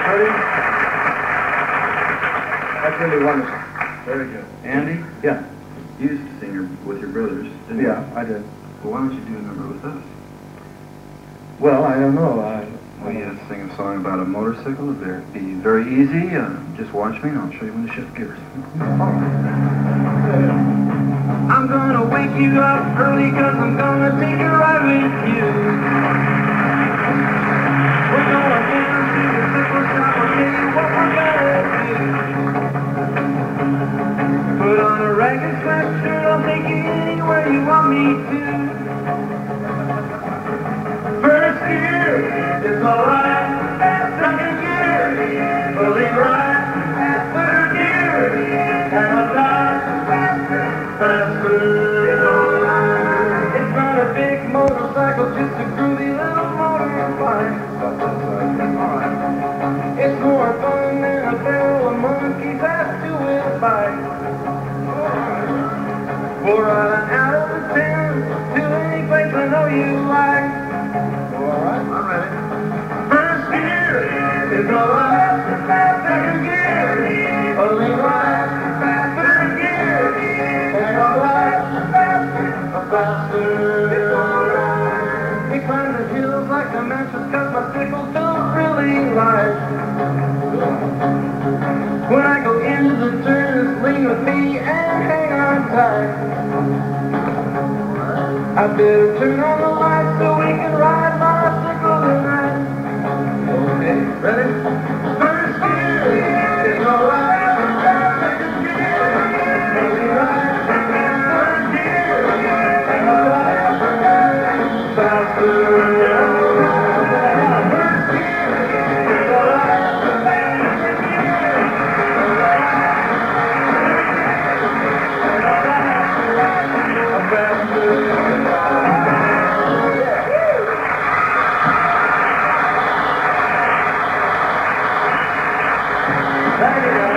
Ready? That's really wonderful. Very good. Andy, Yeah. you used to sing with your brothers, didn't you? Yeah, I did. Well, why don't you do a number with us? Well, I don't know. We sing a song about a motorcycle. It'd be very easy. Just watch me and I'll show you when to shift gears. I'm gonna wake you up early 'cause I'm gonna take a ride with you. We're gonna dance to the simple shop. I'll tell you what we're gonna do. Put on a ragged sweatshirt. I'll take you anywhere you want me to. First gear is alright. Second gear, fully right. Third gear, and I'll die faster. It's not a big motorcycle, just a groovy little motorbike. It's more fun than a barrel of monkeys have to a bike. We'll ride out of the town to any place I know you like. Alright, I'm ready. First gear is alright. Second gear, only right. Third gear, and alright. Faster. He climbs the hills like a mattress 'cause my sickles don't really lie. When I go into the turns, lean with me and hang on tight. I better turn on the lights so we can ride bicycle tonight. Okay, ready? First gear is alright. Second gear, only right. Third gear, and alright. Faster. First gear is alright. Thank you.